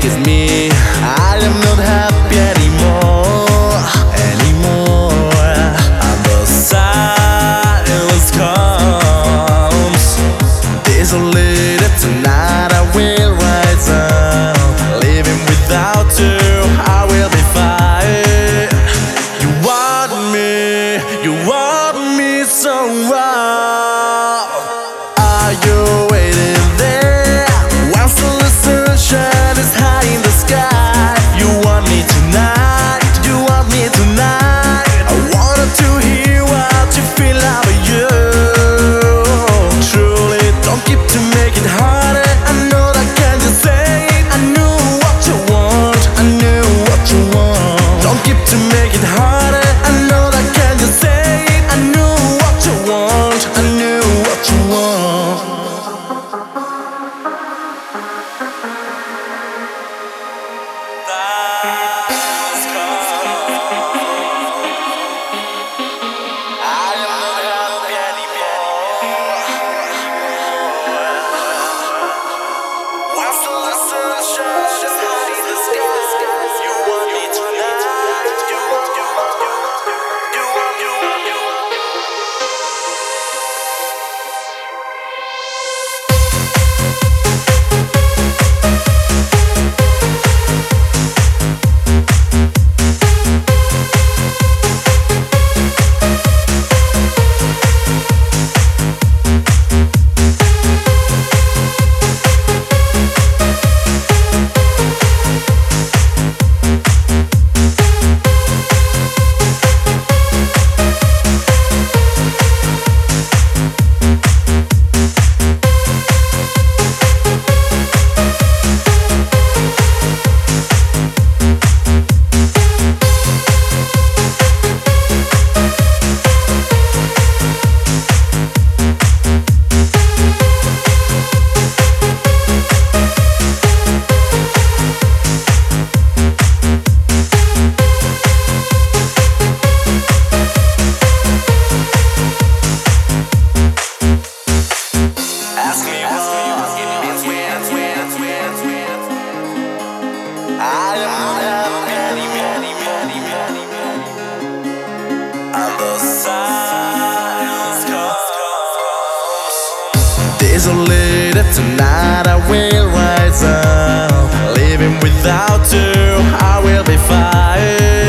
with me. I am not happy anymore. And the silence comes. Desolated tonight, I will rise up. Living without you, I will be fine. You want me so wrong. Are you waiting there? While the sunshine is high in the sky. You want me tonight, you want me tonight. I wanted to hear what you feel about you. Truly, don't keep to make it harder. I know that can you say it. I knew what you want, I knew what you want. Don't keep to make it harder. I know that can you say it. I knew what you want, I knew what you want. Desolated tonight, I will rise up. Living without you, I will be fine.